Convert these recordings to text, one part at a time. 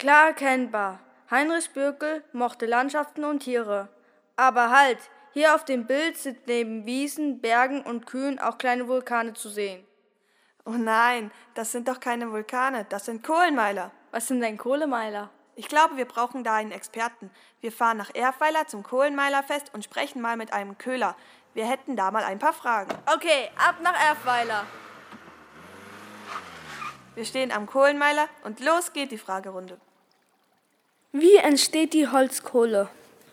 Klar erkennbar. Heinrich Bürkel mochte Landschaften und Tiere. Aber halt, hier auf dem Bild sind neben Wiesen, Bergen und Kühen auch kleine Vulkane zu sehen. Oh nein, das sind doch keine Vulkane, das sind Kohlenmeiler. Was sind denn Kohlemeiler? Ich glaube, wir brauchen da einen Experten. Wir fahren nach Erfweiler zum Kohlenmeilerfest und sprechen mal mit einem Köhler. Wir hätten da mal ein paar Fragen. Okay, ab nach Erfweiler. Wir stehen am Kohlenmeiler und los geht die Fragerunde. Wie entsteht die Holzkohle?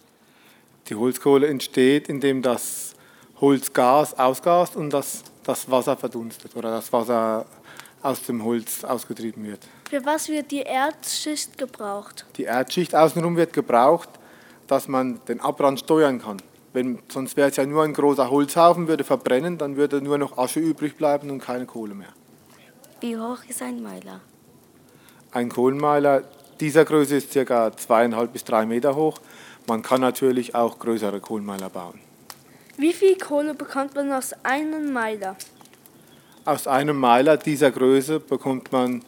Die Holzkohle entsteht, indem das Holzgas ausgast und das Wasser verdunstet oder das Wasser aus dem Holz ausgetrieben wird. Für was wird die Erdschicht gebraucht? Die Erdschicht außenrum wird gebraucht, dass man den Abbrand steuern kann. Sonst wäre es ja nur ein großer Holzhaufen, würde verbrennen, dann würde nur noch Asche übrig bleiben und keine Kohle mehr. Wie hoch ist ein Meiler? Ein Kohlenmeiler dieser Größe ist ca. 2,5 bis 3 Meter hoch. Man kann natürlich auch größere Kohlenmeiler bauen. Wie viel Kohle bekommt man aus einem Meiler? Aus einem Meiler dieser Größe bekommt man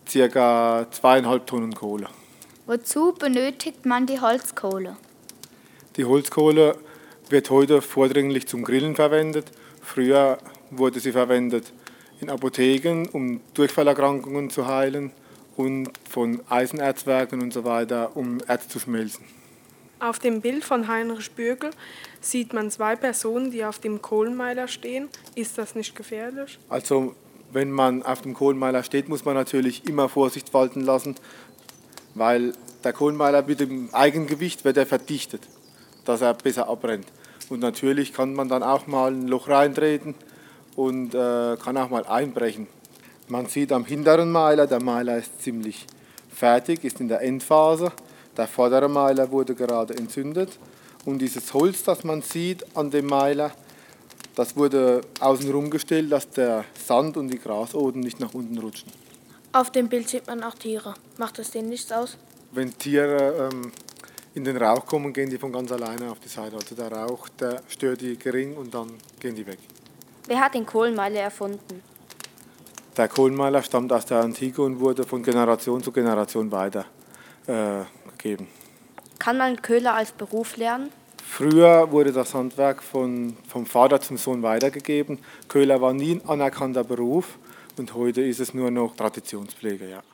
ca. 2,5 Tonnen Kohle. Wozu benötigt man die Holzkohle? Die Holzkohle wird heute vordringlich zum Grillen verwendet. Früher wurde sie verwendet in Apotheken, um Durchfallerkrankungen zu heilen und von Eisenerzwerken und so weiter, um Erz zu schmelzen. Auf dem Bild von Heinrich Bürkel sieht man 2 Personen, die auf dem Kohlenmeiler stehen. Ist das nicht gefährlich? Also wenn man auf dem Kohlenmeiler steht, muss man natürlich immer Vorsicht walten lassen, weil der Kohlenmeiler mit dem Eigengewicht wird er verdichtet, dass er besser abbrennt. Und natürlich kann man dann auch mal ein Loch reintreten und kann auch mal einbrechen. Man sieht am hinteren Meiler, der Meiler ist ziemlich fertig, ist in der Endphase. Der vordere Meiler wurde gerade entzündet und dieses Holz, das man sieht an dem Meiler, das wurde außenrum gestellt, dass der Sand und die Grasoden nicht nach unten rutschen. Auf dem Bild sieht man auch Tiere. Macht es denen nichts aus? Wenn Tiere in den Rauch kommen, gehen die von ganz alleine auf die Seite. Also der Rauch, der stört die gering und dann gehen die weg. Wer hat den Kohlenmeiler erfunden? Der Kohlenmeiler stammt aus der Antike und wurde von Generation zu Generation weitergegeben. Kann man Köhler als Beruf lernen? Früher wurde das Handwerk vom Vater zum Sohn weitergegeben. Köhler war nie ein anerkannter Beruf und heute ist es nur noch Traditionspflege. Ja.